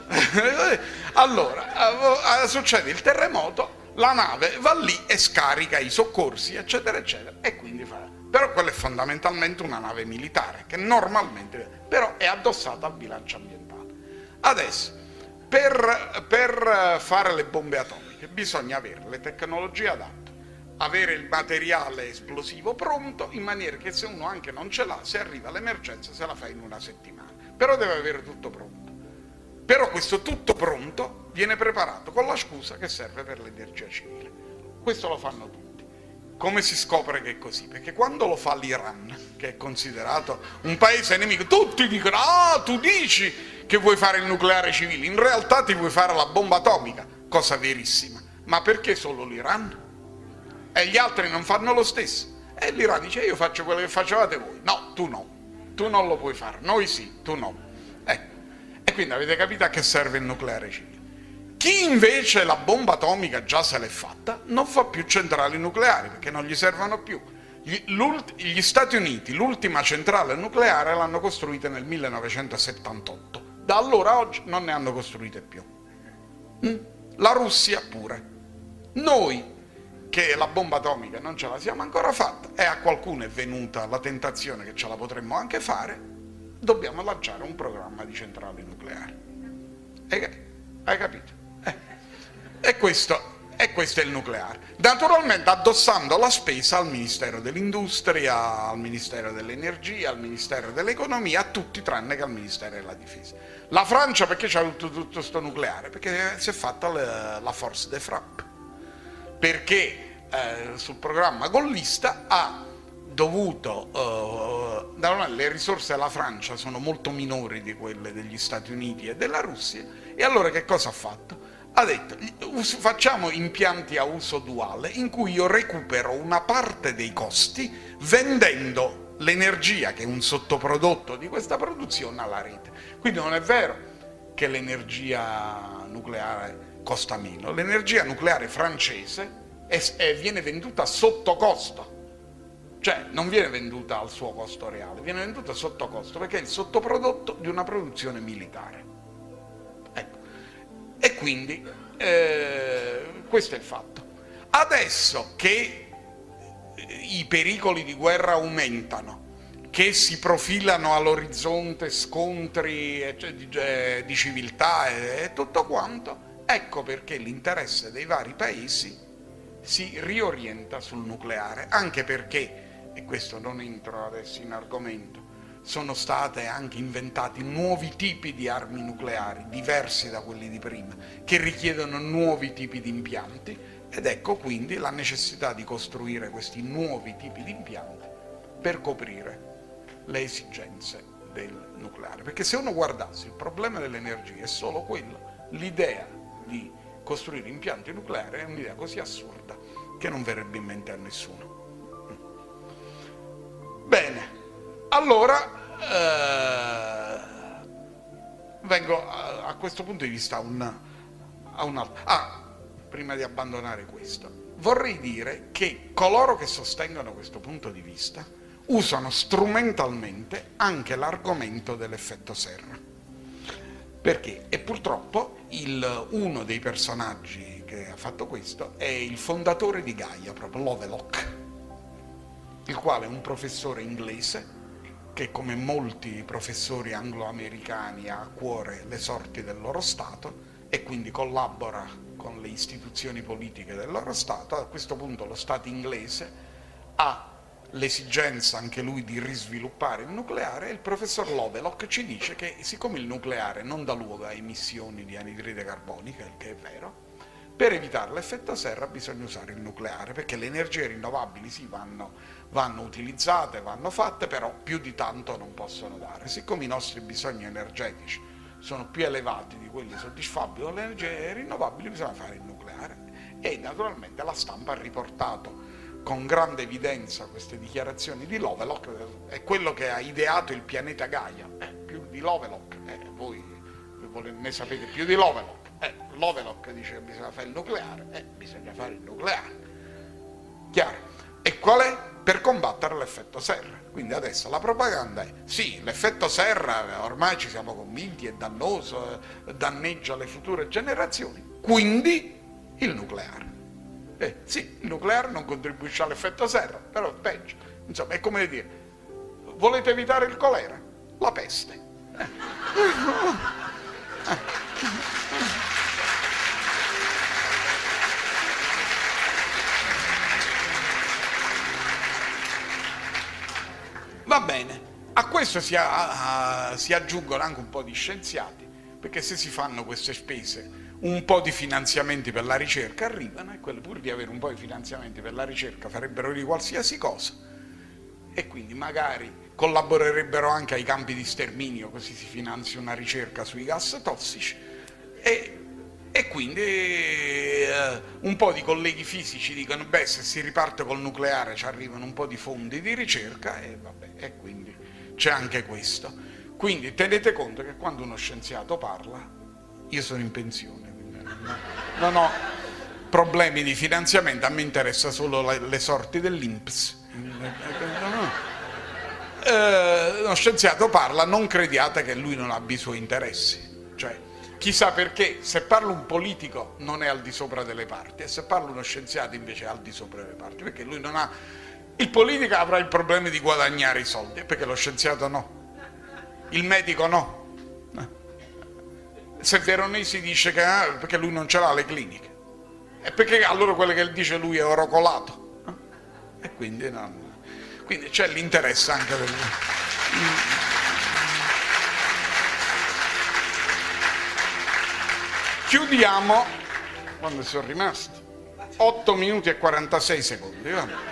allora succede il terremoto, la nave va lì e scarica i soccorsi, eccetera, eccetera, e quindi fa. Però quella è fondamentalmente una nave militare, che normalmente, però è addossata al bilancio ambientale. Adesso, per, per fare le bombe atomiche bisogna avere le tecnologie adatte, avere il materiale esplosivo pronto, in maniera che se uno anche non ce l'ha, se arriva all'emergenza se la fa in una settimana. Però deve avere tutto pronto. Però questo tutto pronto viene preparato con la scusa che serve per l'energia civile. Questo lo fanno tutti. Come si scopre che è così? Perché quando lo fa l'Iran, che è considerato un paese nemico, tutti dicono: ah, tu dici che vuoi fare il nucleare civile, in realtà ti vuoi fare la bomba atomica, cosa verissima. Ma perché solo l'Iran? E gli altri non fanno lo stesso? E l'Iran dice: io faccio quello che facevate voi. No, tu no, tu non lo puoi fare, noi sì, tu no. Ecco. E quindi avete capito a che serve il nucleare civile. Chi invece la bomba atomica già se l'è fatta non fa più centrali nucleari perché non gli servono più. Gli, gli Stati Uniti l'ultima centrale nucleare l'hanno costruita nel millenovecentosettantotto, da allora a oggi non ne hanno costruite più. La Russia pure. Noi, che la bomba atomica non ce la siamo ancora fatta e a qualcuno è venuta la tentazione che ce la potremmo anche fare, dobbiamo lanciare un programma di centrali nucleari. E, hai capito? Eh. E, questo, e questo è il nucleare. Naturalmente addossando la spesa al Ministero dell'Industria, al Ministero dell'Energia, al Ministero dell'Economia, a tutti tranne che al Ministero della Difesa. La Francia perché c'ha tutto questo nucleare? Perché si è fatta la, la Force de Frappe. Perché eh, sul programma gollista ha dovuto, uh, le risorse della Francia sono molto minori di quelle degli Stati Uniti e della Russia, e allora che cosa ha fatto? Ha detto: facciamo impianti a uso duale in cui io recupero una parte dei costi vendendo l'energia, che è un sottoprodotto di questa produzione, alla rete. Quindi non è vero che l'energia nucleare costa meno, l'energia nucleare francese è, è, viene venduta sotto costo. Cioè non viene venduta al suo costo reale, viene venduta sotto costo perché è il sottoprodotto di una produzione militare. Ecco. E quindi eh, questo è il fatto. Adesso che i pericoli di guerra aumentano, che si profilano all'orizzonte scontri cioè, di, di civiltà e, e tutto quanto, ecco perché l'interesse dei vari paesi si riorienta sul nucleare, anche perché, e questo non entro adesso in argomento, sono state anche inventati nuovi tipi di armi nucleari, diversi da quelli di prima, che richiedono nuovi tipi di impianti, ed ecco quindi la necessità di costruire questi nuovi tipi di impianti per coprire le esigenze del nucleare. Perché se uno guardasse il problema dell'energia è solo quello, l'idea di costruire impianti nucleari è un'idea così assurda che non verrebbe in mente a nessuno. Bene, allora eh, vengo a, a questo punto di vista a un, a un altro. Ah, prima di abbandonare questo, vorrei dire che coloro che sostengono questo punto di vista usano strumentalmente anche l'argomento dell'effetto serra. Perché? E purtroppo il, uno dei personaggi che ha fatto questo è il fondatore di Gaia, proprio Lovelock, il quale è un professore inglese che, come molti professori anglo-americani, ha a cuore le sorti del loro Stato e quindi collabora con le istituzioni politiche del loro Stato. A questo punto lo Stato inglese ha l'esigenza anche lui di risviluppare il nucleare, e il professor Lovelock ci dice che siccome il nucleare non dà luogo a emissioni di anidride carbonica, il che è vero, per evitare l'effetto serra bisogna usare il nucleare, perché le energie rinnovabili sì, vanno, vanno utilizzate, vanno fatte, però più di tanto non possono dare. Siccome i nostri bisogni energetici sono più elevati di quelli soddisfabili con le energie rinnovabili, bisogna fare il nucleare. E naturalmente la stampa ha riportato con grande evidenza queste dichiarazioni di Lovelock, è quello che ha ideato il pianeta Gaia, eh, più di Lovelock, eh, voi ne sapete più di Lovelock. Eh, Lovelock dice che bisogna fare il nucleare, eh, bisogna fare il nucleare. Chiaro? E qual è? Per combattere l'effetto serra. Quindi adesso la propaganda è, sì, l'effetto serra ormai ci siamo convinti è dannoso, eh, danneggia le future generazioni, quindi il nucleare. Eh, sì, il nucleare non contribuisce all'effetto serra, però è peggio. Insomma, è come dire, volete evitare il colera? La peste. Eh. Va bene, a questo si, a, si aggiungono anche un po' di scienziati, perché se si fanno queste spese un po' di finanziamenti per la ricerca arrivano, e quelli pur di avere un po' di finanziamenti per la ricerca farebbero di qualsiasi cosa, e quindi magari collaborerebbero anche ai campi di sterminio, così si finanzia una ricerca sui gas tossici, e, e quindi eh, un po' di colleghi fisici dicono, beh, se si riparte col nucleare ci arrivano un po' di fondi di ricerca, e vabbè, e quindi c'è anche questo. Quindi tenete conto che quando uno scienziato parla, io sono in pensione, non ho problemi di finanziamento, a me interessa solo le, le sorti dell'I N P S. Eh, uno scienziato parla, non crediate che lui non abbia i suoi interessi, cioè chissà perché se parla un politico non è al di sopra delle parti, e se parla uno scienziato invece è al di sopra delle parti, perché lui non ha, il politico avrà il problema di guadagnare i soldi, perché lo scienziato no, il medico no. Se Veronesi dice che ah, perché lui non ce l'ha le cliniche, e perché allora quello che dice lui è oro colato, e quindi, no, quindi c'è l'interesse anche del... Chiudiamo, quando sono rimasti? otto minuti e quarantasei secondi.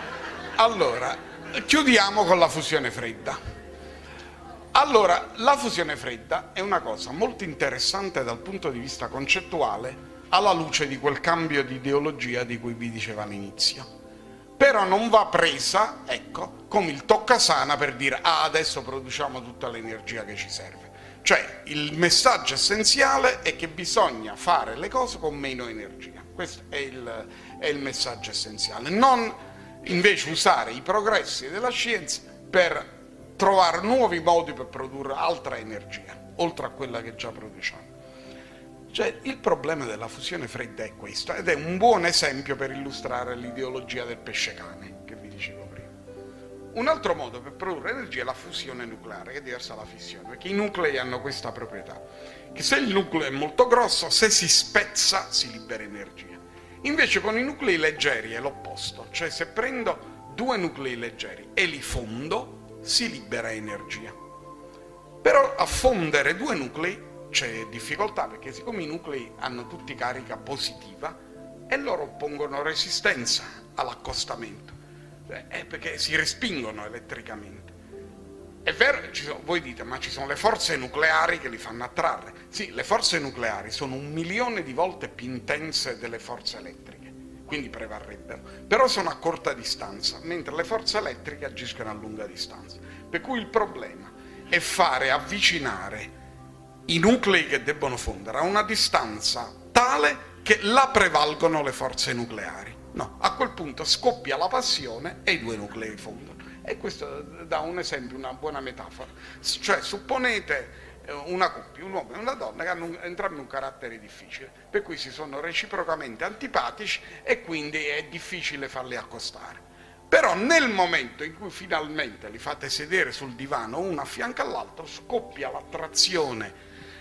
Allora, chiudiamo con la fusione fredda. Allora, la fusione fredda è una cosa molto interessante dal punto di vista concettuale, alla luce di quel cambio di ideologia di cui vi dicevo all'inizio. Però non va presa, ecco, come il toccasana per dire ah, adesso produciamo tutta l'energia che ci serve. Cioè, il messaggio essenziale è che bisogna fare le cose con meno energia. Questo è il, è il messaggio essenziale. Non invece usare i progressi della scienza per trovare nuovi modi per produrre altra energia, oltre a quella che già produciamo. Cioè, il problema della fusione fredda è questo, ed è un buon esempio per illustrare l'ideologia del pesce cane, che vi dicevo prima. Un altro modo per produrre energia è la fusione nucleare, che è diversa dalla fissione, perché i nuclei hanno questa proprietà, che se il nucleo è molto grosso, se si spezza, si libera energia. Invece con i nuclei leggeri è l'opposto, cioè se prendo due nuclei leggeri e li fondo, si libera energia. Però a fondere due nuclei c'è difficoltà, perché siccome i nuclei hanno tutti carica positiva e loro oppongono resistenza all'accostamento, cioè, è perché si respingono elettricamente. È vero, ci sono, voi dite, ma ci sono le forze nucleari che li fanno attrarre. Sì, le forze nucleari sono un milione di volte più intense delle forze elettriche, quindi prevarrebbero, però sono a corta distanza, mentre le forze elettriche agiscono a lunga distanza. Per cui il problema è fare avvicinare i nuclei che debbono fondere a una distanza tale che là prevalgono le forze nucleari. No, a quel punto scoppia la passione e i due nuclei fondono. E questo dà un esempio, una buona metafora. Cioè, supponete una coppia, un uomo e una donna che hanno entrambi un carattere difficile, per cui si sono reciprocamente antipatici e quindi è difficile farli accostare. Però nel momento in cui finalmente li fate sedere sul divano uno a fianco all'altro, scoppia l'attrazione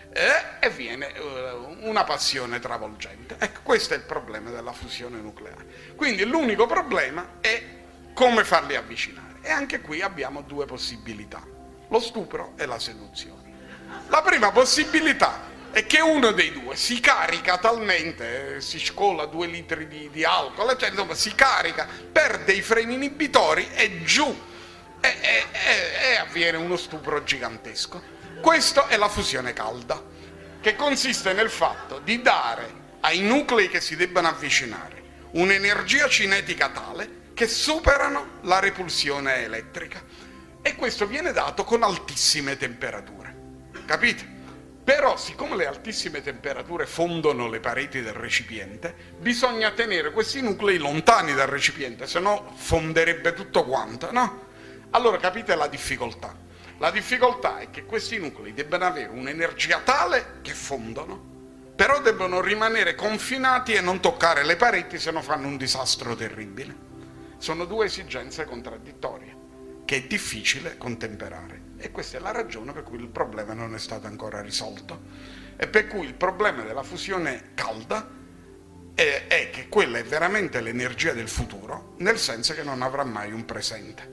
eh, e viene eh, una passione travolgente. Ecco, questo è il problema della fusione nucleare. Quindi l'unico problema è come farli avvicinare, e anche qui abbiamo due possibilità: lo stupro e la seduzione. La prima possibilità è che uno dei due si carica talmente, si scola due litri di, di alcol, cioè, insomma, si carica, perde i freni inibitori e giù, e, e, e, e avviene uno stupro gigantesco. Questa è la fusione calda, che consiste nel fatto di dare ai nuclei che si debbano avvicinare un'energia cinetica tale che superano la repulsione elettrica, e questo viene dato con altissime temperature, capite? Però, siccome le altissime temperature fondono le pareti del recipiente, bisogna tenere questi nuclei lontani dal recipiente, se no fonderebbe tutto quanto, no? Allora capite la difficoltà? La difficoltà è che questi nuclei debbano avere un'energia tale che fondono, però debbono rimanere confinati e non toccare le pareti, se no fanno un disastro terribile. Sono due esigenze contraddittorie che è difficile contemperare. E questa è la ragione per cui il problema non è stato ancora risolto, e per cui il problema della fusione calda è, è che quella è veramente l'energia del futuro, nel senso che non avrà mai un presente.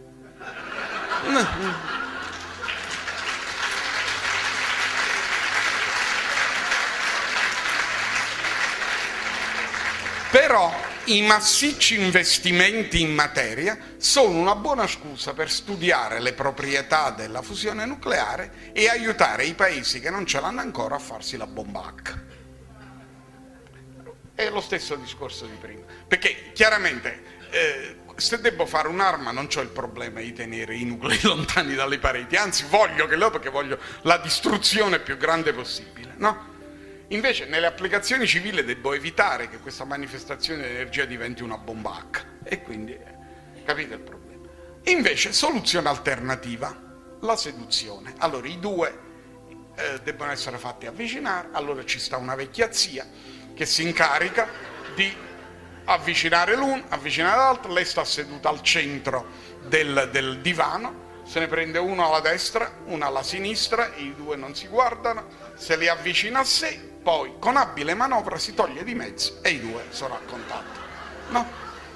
Però i massicci investimenti in materia sono una buona scusa per studiare le proprietà della fusione nucleare e aiutare i paesi che non ce l'hanno ancora a farsi la bomba H. È lo stesso discorso di prima, perché chiaramente eh, se devo fare un'arma non ho il problema di tenere i nuclei lontani dalle pareti, anzi voglio che lo, perché voglio la distruzione più grande possibile, no? Invece nelle applicazioni civili devo evitare che questa manifestazione di energia diventi una bomba H, e quindi capite il problema. Invece soluzione alternativa, la seduzione. Allora i due eh, debbono essere fatti avvicinare, allora ci sta una vecchia zia che si incarica di avvicinare l'uno, avvicinare l'altro, lei sta seduta al centro del, del divano, se ne prende uno alla destra, uno alla sinistra, i due non si guardano, se li avvicina a sé, poi con abile manovra si toglie di mezzo e i due sono a contatto, no?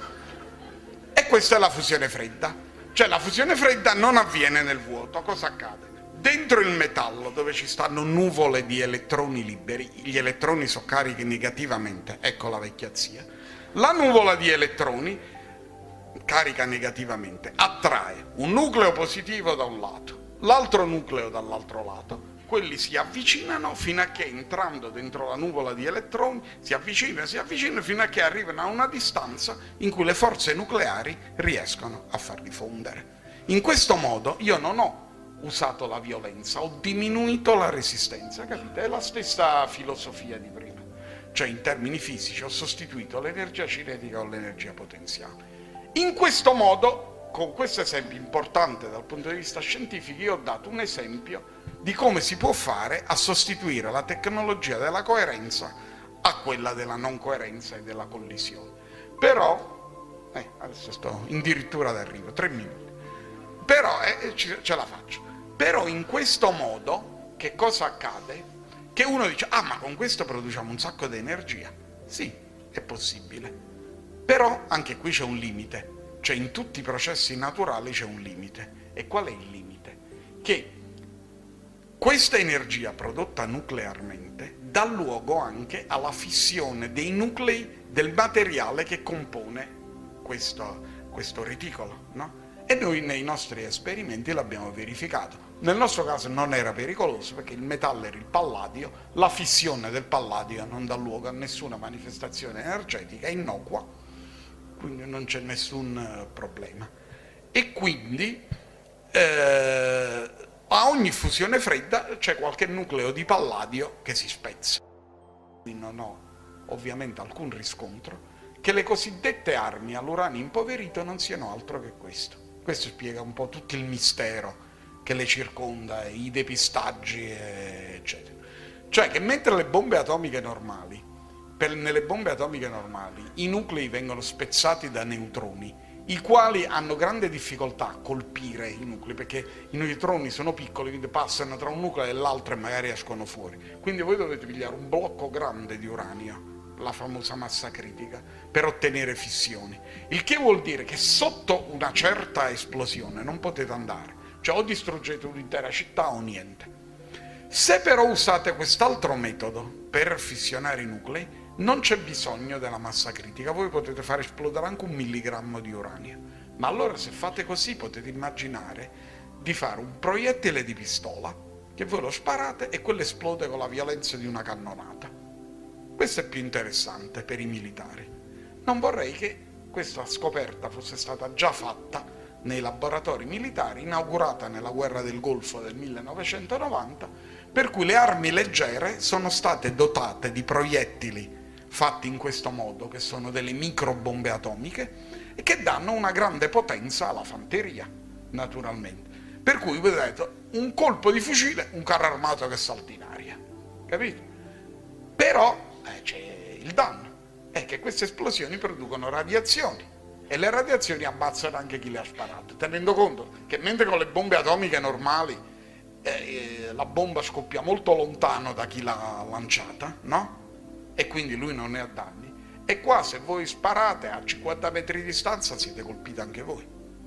E questa è la fusione fredda. Cioè la fusione fredda non avviene nel vuoto. Cosa accade? Dentro il metallo, dove ci stanno nuvole di elettroni liberi, gli elettroni sono carichi negativamente, ecco la vecchia zia, la nuvola di elettroni carica negativamente attrae un nucleo positivo da un lato, l'altro nucleo dall'altro lato. Quelli si avvicinano fino a che, entrando dentro la nuvola di elettroni, si avvicinano, si avvicinano fino a che arrivano a una distanza in cui le forze nucleari riescono a farli fondere. In questo modo io non ho usato la violenza, ho diminuito la resistenza, capite? È la stessa filosofia di prima. Cioè in termini fisici ho sostituito l'energia cinetica con l'energia potenziale. In questo modo, con questo esempio importante dal punto di vista scientifico, io ho dato un esempio di come si può fare a sostituire la tecnologia della coerenza a quella della non coerenza e della collisione. Però, eh, adesso sto addirittura d'arrivo, tre minuti, però eh, ce la faccio. Però in questo modo che cosa accade? Che uno dice, ah ma con questo produciamo un sacco di energia. Sì, è possibile, però anche qui c'è un limite, cioè in tutti i processi naturali c'è un limite. E qual è il limite? Che questa energia prodotta nuclearmente dà luogo anche alla fissione dei nuclei del materiale che compone questo, questo reticolo, no? E noi nei nostri esperimenti l'abbiamo verificato. Nel nostro caso non era pericoloso perché il metallo era il palladio, la fissione del palladio non dà luogo a nessuna manifestazione energetica, è innocua, quindi non c'è nessun problema. E quindi eh, a ogni fusione fredda c'è qualche nucleo di palladio che si spezza. Quindi non ho ovviamente alcun riscontro che le cosiddette armi all'uranio impoverito non siano altro che questo. Questo spiega un po' tutto il mistero che le circonda, i depistaggi, eccetera. Cioè che mentre le bombe atomiche normali, per, nelle bombe atomiche normali, i nuclei vengono spezzati da neutroni i quali hanno grande difficoltà a colpire i nuclei, perché i neutroni sono piccoli, quindi passano tra un nucleo e l'altro e magari escono fuori. Quindi voi dovete pigliare un blocco grande di uranio, la famosa massa critica, per ottenere fissioni. Il che vuol dire che sotto una certa esplosione non potete andare, cioè o distruggete un'intera città o niente. Se però usate quest'altro metodo per fissionare i nuclei, non c'è bisogno della massa critica, voi potete fare esplodere anche un milligrammo di uranio. Ma allora se fate così potete immaginare di fare un proiettile di pistola, che voi lo sparate e quello esplode con la violenza di una cannonata. Questo è più interessante per i militari. Non vorrei che questa scoperta fosse stata già fatta nei laboratori militari, inaugurata nella guerra del Golfo del millenovecentonovanta, per cui le armi leggere sono state dotate di proiettili fatti in questo modo, che sono delle microbombe atomiche e che danno una grande potenza alla fanteria, naturalmente. Per cui vedete un colpo di fucile, un carro armato che salta in aria, capito? Però eh, c'è il danno, è che queste esplosioni producono radiazioni e le radiazioni ammazzano anche chi le ha sparate, tenendo conto che mentre con le bombe atomiche normali eh, la bomba scoppia molto lontano da chi l'ha lanciata, no? E quindi lui non ne ha danni, e qua se voi sparate a cinquanta metri di distanza siete colpiti anche voi.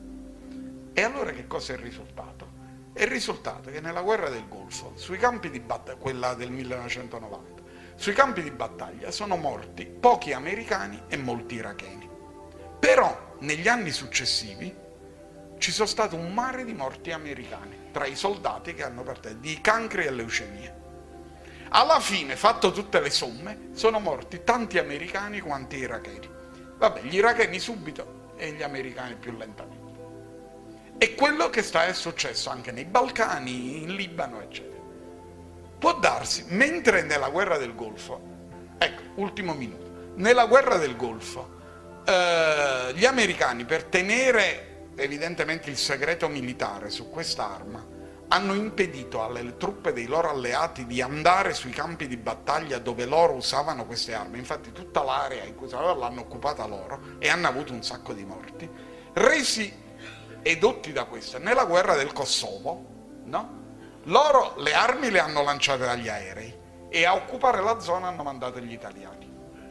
E allora che cosa è il risultato? È il risultato che nella guerra del Golfo, sui campi di battaglia, quella del millenovecentonovanta, sui campi di battaglia sono morti pochi americani e molti iracheni. Però negli anni successivi ci sono stato un mare di morti americani tra i soldati che hanno partito di cancri e leucemie. Alla fine, fatto tutte le somme, sono morti tanti americani quanti iracheni. Vabbè, gli iracheni subito e gli americani più lentamente. E quello che sta è successo anche nei Balcani, in Libano, eccetera. Può darsi, mentre nella guerra del Golfo, ecco, ultimo minuto, nella guerra del Golfo, eh, gli americani, per tenere evidentemente il segreto militare su quest'arma, hanno impedito alle truppe dei loro alleati di andare sui campi di battaglia dove loro usavano queste armi. Infatti tutta l'area in cui usavano l'hanno occupata loro e hanno avuto un sacco di morti, resi edotti da questo. Nella guerra del Kosovo, no? Loro le armi le hanno lanciate dagli aerei e a occupare la zona hanno mandato gli italiani.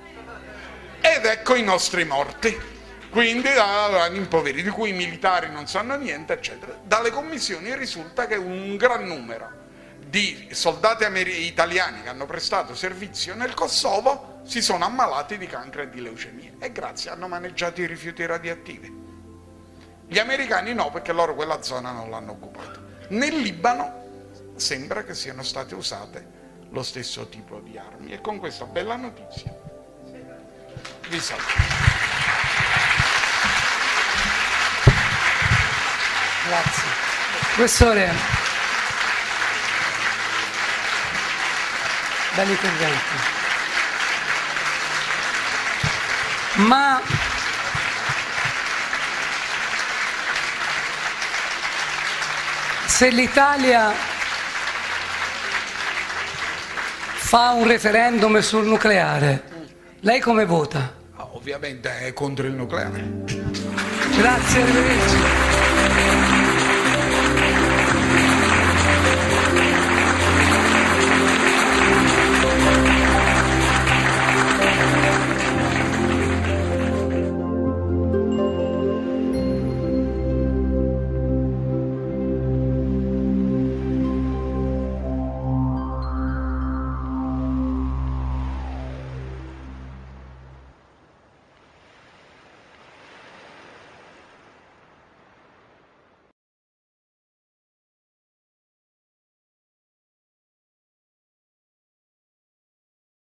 Ed ecco i nostri morti. Quindi impoveriti, di cui i militari non sanno niente, eccetera. Dalle commissioni risulta che un gran numero di soldati italiani che hanno prestato servizio nel Kosovo si sono ammalati di cancro e di leucemia, e grazie hanno maneggiato i rifiuti radioattivi. Gli americani no, perché loro quella zona non l'hanno occupata. Nel Libano sembra che siano state usate lo stesso tipo di armi, e con questa bella notizia vi saluto. Grazie. Professore, belli interventi. Ma se l'Italia fa un referendum sul nucleare, lei come vota? Ovviamente è contro il nucleare. Grazie, arrivederci.